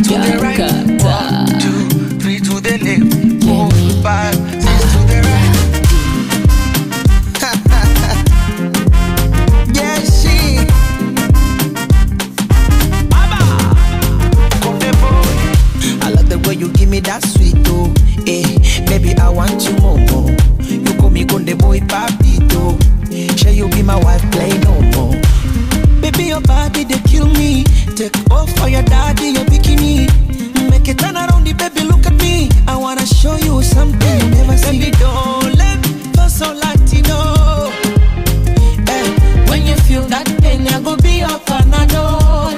to the right. 1, 2, 3 to the left. 4, 5, 6 to the right. Yeah, she. I love the way you give me that sweet oh, baby I want you more. You call me Conde boy papito. Shall you be my wife, play no more. Baby your body they kill me. Take off for your daddy your bikini. Make it turn around the baby look at me. I wanna show you something you never see. Baby don't let so Latino. When you feel that pain I go be your panadol.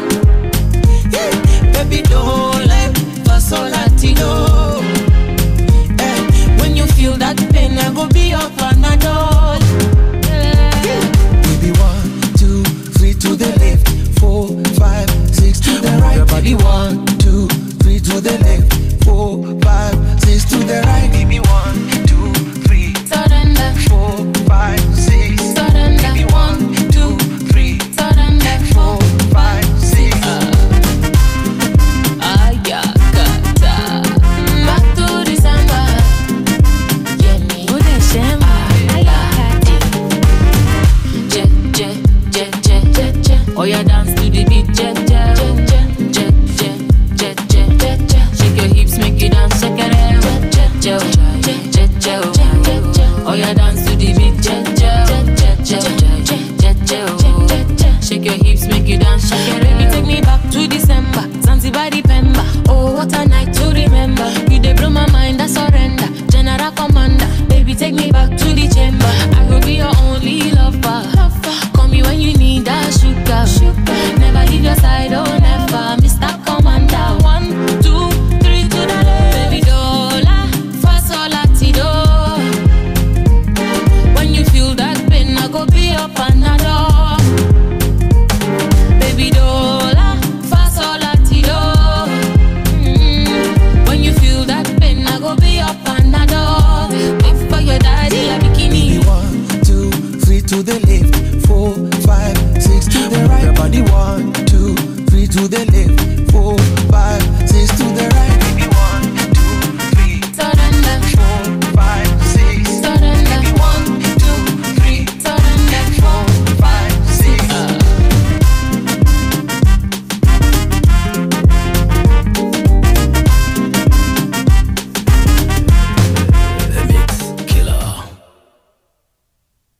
Baby don't let so Latino. When you feel that pain, I go be your panadol. Baby 1, 2, 3 to the left. 4, 5, 6 to the right. Your body 1, 2, 3 to the left. 4, 5, 6 to the right. Baby 1, 2, 3. Surrender. 4, 5, 6. Surrender. Baby 1, 2, 3. Surrender. 4, 5, 6. Oh yeah, dance to the beat, jet, jet, jet, jet, jet, jet, jet, jet. Shake your hips, make you dance, shake it out, jet, jet, jet, jet, jet. Oh yeah, dance to the beat, jet, jet, jet, jet, jet, jet, jet. Shake your hips, make you dance, shake it out. Baby, take me back to December, Zanzibar, Pemba. Oh, what a night to remember. You dey blow my mind, I surrender. General Commander, baby, take me back to the chamber. I will be your only lover. Call me when you need that sugar. Never leave your side, oh never. Mr. Commander, 1, 2, 3 to the left. Baby dola, fa sol la ti do. When you feel that pain, I go be your panadol. Baby dola, fa sol la ti do. When you feel that pain, I go be your panadol. Wait for your daddy, a bikini. 1, 2, 3 to the left. 4, 5, 6 to the right. Your body 1, 2, 3 to the left. 4, 5.